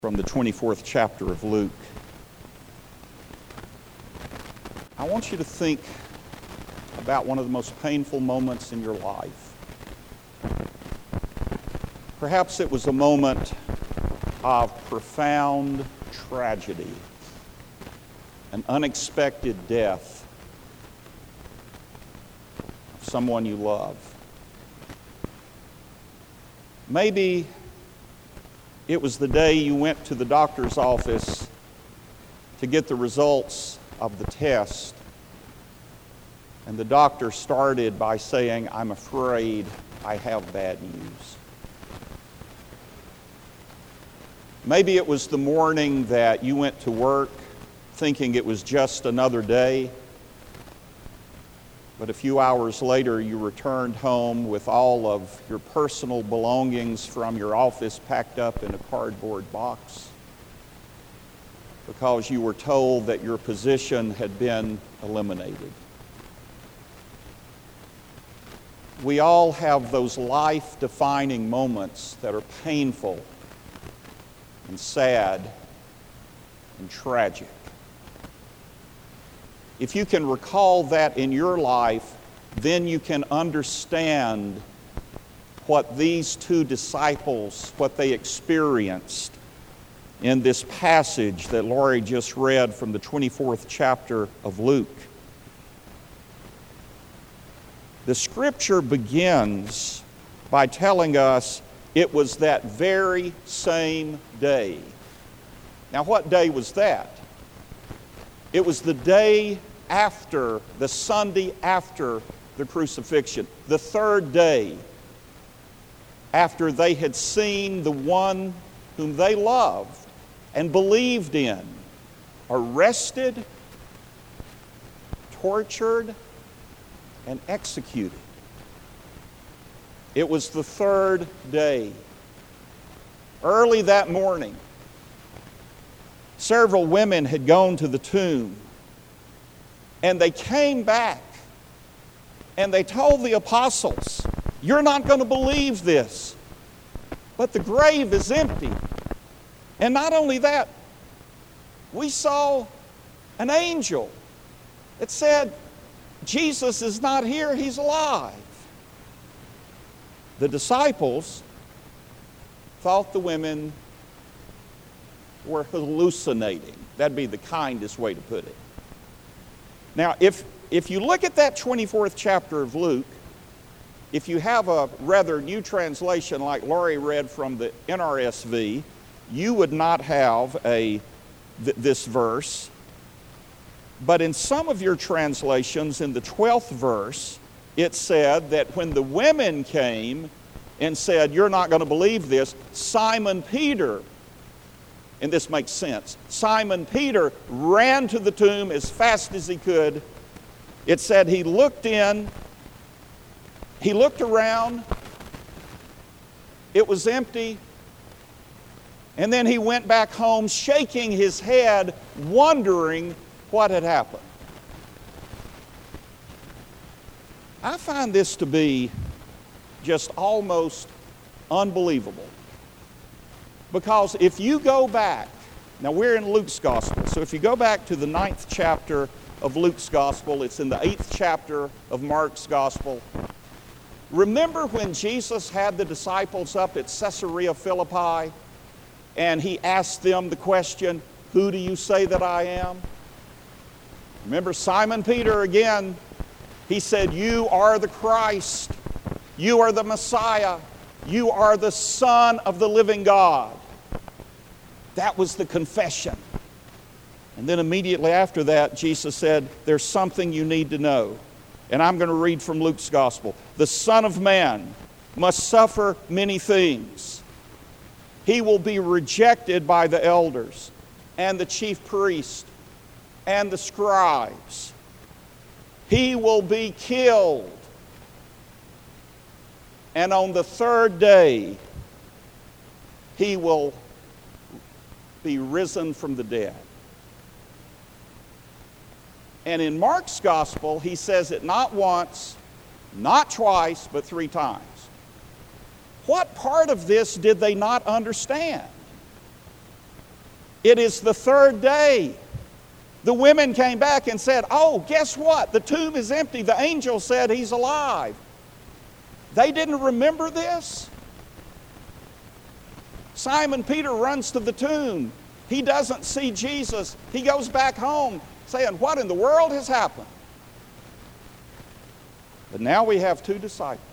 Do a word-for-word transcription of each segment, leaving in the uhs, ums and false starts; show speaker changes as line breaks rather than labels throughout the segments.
from the twenty-fourth chapter of Luke. I want you to think about one of the most painful moments in your life. Perhaps it was a moment of profound tragedy, an unexpected death of someone you love. Maybe it was the day you went to the doctor's office to get the results of the test, and the doctor started by saying, "I'm afraid I have bad news." Maybe it was the morning that you went to work thinking it was just another day, but a few hours later you returned home with all of your personal belongings from your office packed up in a cardboard box because you were told that your position had been eliminated. We all have those life-defining moments that are painful and sad and tragic. If you can recall that in your life, then you can understand what these two disciples, what they experienced in this passage that Laurie just read from the twenty-fourth chapter of Luke. The scripture begins by telling us it was that very same day. Now, what day was that? It was the day after, the Sunday after the crucifixion, the third day after they had seen the one whom they loved and believed in arrested, tortured, and executed. It was the third day. Early that morning, several women had gone to the tomb, and they came back and they told the apostles, "You're not going to believe this, but the grave is empty. And not only that, we saw an angel that said, 'Jesus is not here, he's alive.'" The disciples thought the women were hallucinating. That'd be the kindest way to put it. Now, if, if you look at that twenty-fourth chapter of Luke, if you have a rather new translation like Laurie read from the N R S V, you would not have a th- this verse. But in some of your translations, in the twelfth verse, it said that when the women came and said, "You're not going to believe this," Simon Peter, and this makes sense, Simon Peter ran to the tomb as fast as he could. It said he looked in, he looked around, it was empty, and then he went back home shaking his head, wondering what had happened. I find this to be just almost unbelievable. Because if you go back, now we're in Luke's Gospel, so if you go back to the ninth chapter of Luke's Gospel, it's in the eighth chapter of Mark's Gospel. Remember when Jesus had the disciples up at Caesarea Philippi and he asked them the question, "Who do you say that I am?" Remember Simon Peter again, he said, "You are the Christ. You are the Messiah. You are the Son of the living God." That was the confession. And then immediately after that, Jesus said, "There's something you need to know." And I'm going to read from Luke's Gospel. "The Son of Man must suffer many things. He will be rejected by the elders and the chief priests and the scribes. He will be killed. And on the third day, he will be risen from the dead." And in Mark's Gospel, he says it not once, not twice, but three times. What part of this did they not understand? It is the third day. The women came back and said, oh, guess what? The tomb is empty. The angel said he's alive. They didn't remember this. Simon Peter runs to the tomb. He doesn't see Jesus. He goes back home saying, what in the world has happened? But now we have two disciples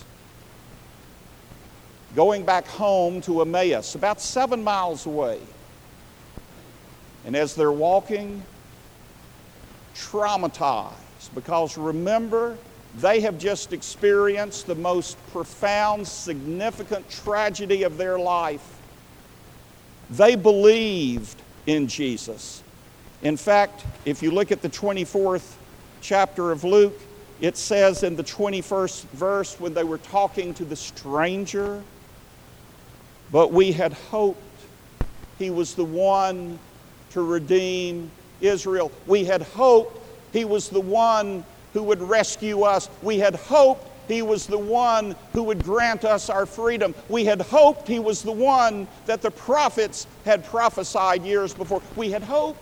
going back home to Emmaus, about seven miles away. And as they're walking, traumatized, because remember, they have just experienced the most profound, significant tragedy of their life. They believed in Jesus. In fact, if you look at the twenty-fourth chapter of Luke, it says in the twenty-first verse, when they were talking to the stranger, but we had hoped he was the one to redeem Israel. We had hoped he was the one who would rescue us. We had hoped he was the one who would grant us our freedom. We had hoped he was the one that the prophets had prophesied years before. We had hoped.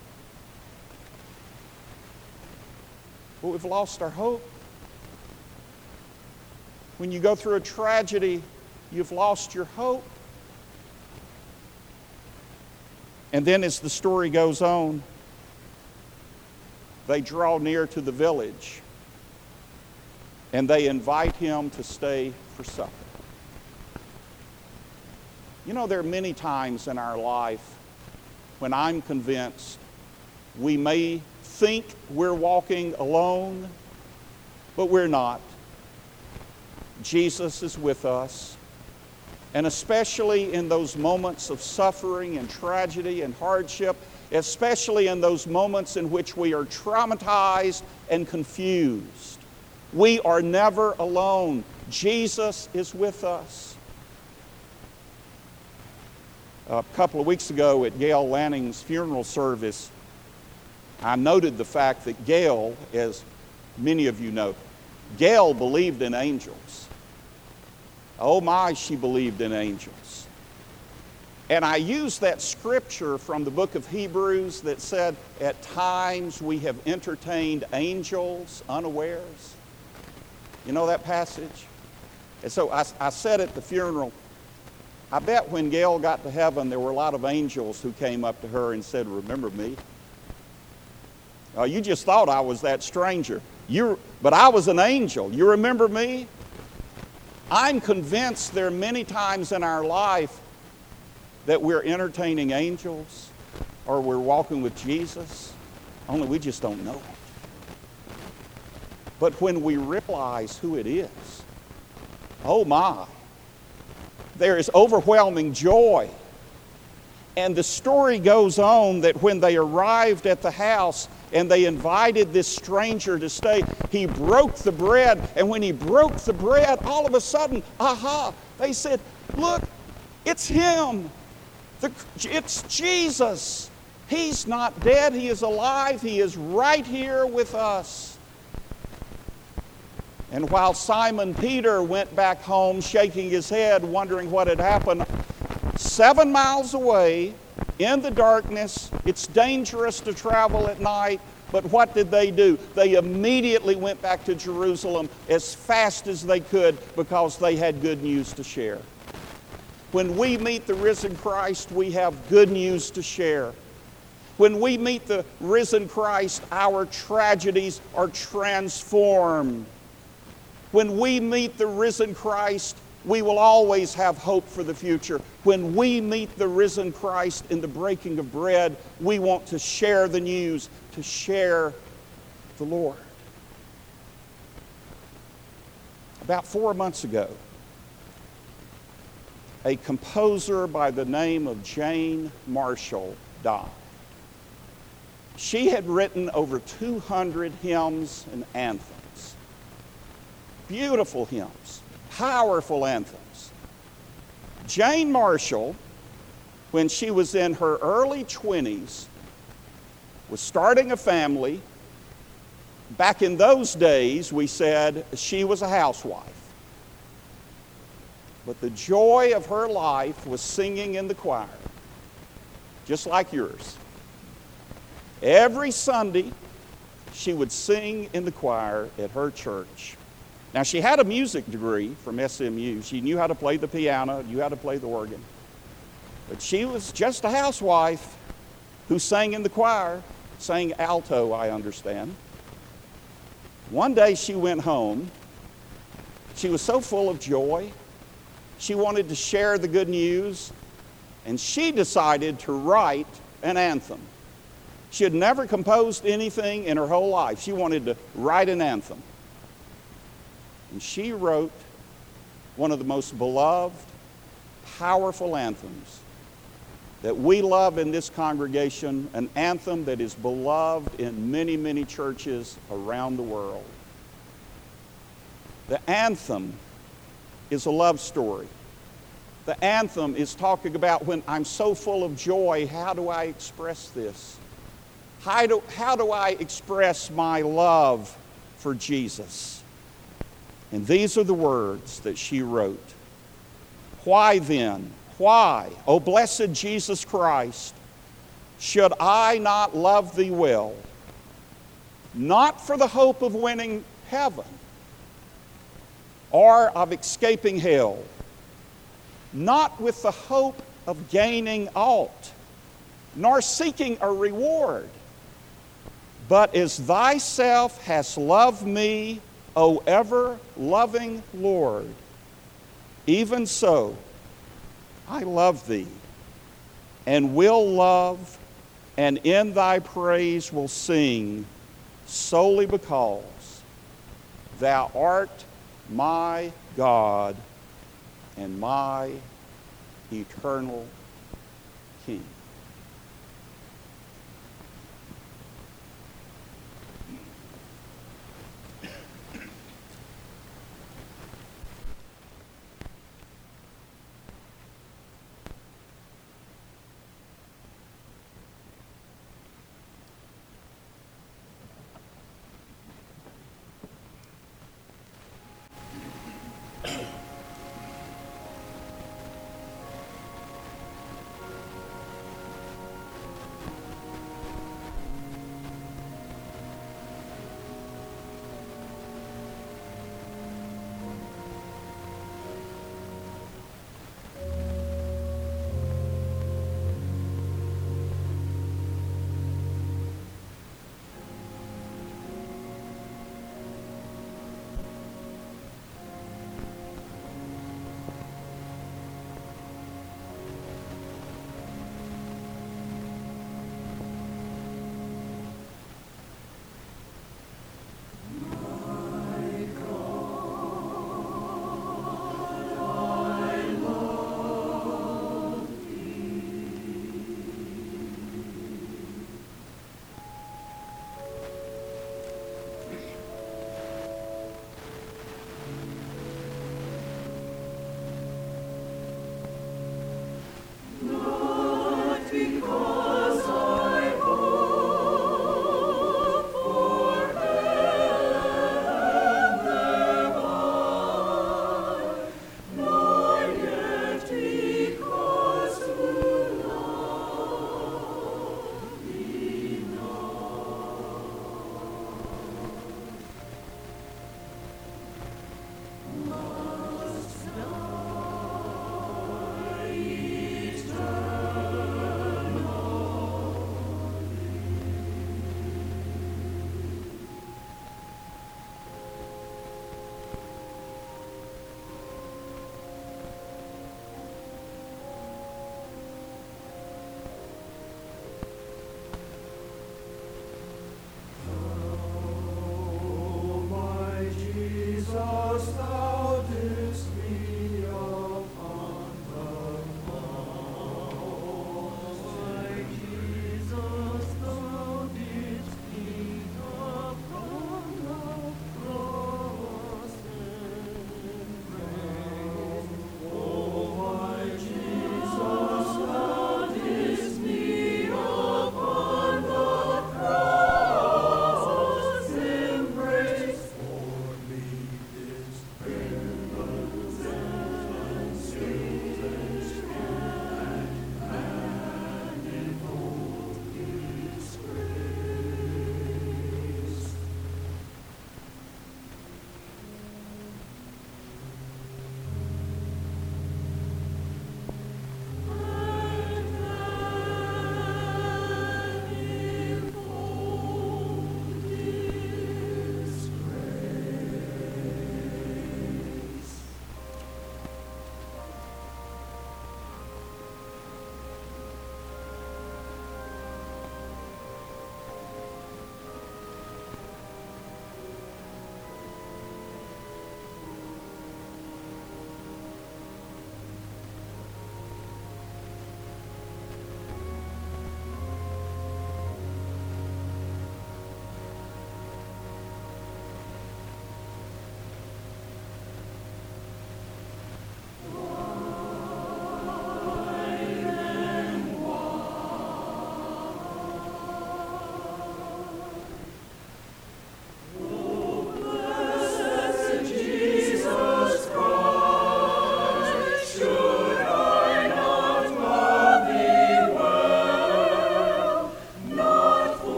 But we've lost our hope. When you go through a tragedy, you've lost your hope. And then as the story goes on, they draw near to the village and they invite him to stay for supper. You know, there are many times in our life when I'm convinced we may think we're walking alone, but we're not. Jesus is with us. And especially in those moments of suffering and tragedy and hardship, especially in those moments in which we are traumatized and confused, we are never alone. Jesus is with us. A couple of weeks ago at Gail Lanning's funeral service, I noted the fact that Gail, as many of you know, Gail believed in angels. Oh my, she believed in angels. And I used that scripture from the book of Hebrews that said, at times we have entertained angels unawares. You know that passage? And so I, I said at the funeral, I bet when Gail got to heaven, there were a lot of angels who came up to her and said, remember me? Uh, you just thought I was that stranger. You, but I was an angel. You remember me? I'm convinced there are many times in our life that we're entertaining angels or we're walking with Jesus, only we just don't know it. But when we realize who it is, oh my, there is overwhelming joy. And the story goes on that when they arrived at the house and they invited this stranger to stay, he broke the bread. And when he broke the bread, all of a sudden, aha, they said, look, it's him. The, it's Jesus. He's not dead. He is alive. He is right here with us. And while Simon Peter went back home shaking his head, wondering what had happened, seven miles away, in the darkness, it's dangerous to travel at night, but what did they do? They immediately went back to Jerusalem as fast as they could because they had good news to share. When we meet the risen Christ, we have good news to share. When we meet the risen Christ, our tragedies are transformed. When we meet the risen Christ, we will always have hope for the future. When we meet the risen Christ in the breaking of bread, we want to share the news, to share the Lord. About four months ago, a composer by the name of Jane Marshall died. She had written over two hundred hymns and anthems. Beautiful hymns. Powerful anthems. Jane Marshall, when she was in her early twenties, was starting a family. Back in those days, we said she was a housewife. But the joy of her life was singing in the choir. just like yours. Every Sunday, she would sing in the choir at her church. Now, she had a music degree from S M U. She knew how to play the piano, knew how to play the organ. But she was just a housewife who sang in the choir, sang alto, I understand. One day she went home. She was so full of joy. She wanted to share the good news, and she decided to write an anthem. She had never composed anything in her whole life. She wanted to write an anthem. And she wrote one of the most beloved, powerful anthems that we love in this congregation, an anthem that is beloved in many, many churches around the world. The anthem is a love story. The anthem is talking about when I'm so full of joy, how do I express this? How do, how do I express my love for Jesus? And these are the words that she wrote. Why then, why, O blessed Jesus Christ, should I not love thee well? Not for the hope of winning heaven or of escaping hell, not with the hope of gaining aught, nor seeking a reward, but as thyself hast loved me, O ever-loving Lord, even so I love thee, and will love, and in thy praise will sing, solely because thou art my God and my eternal King.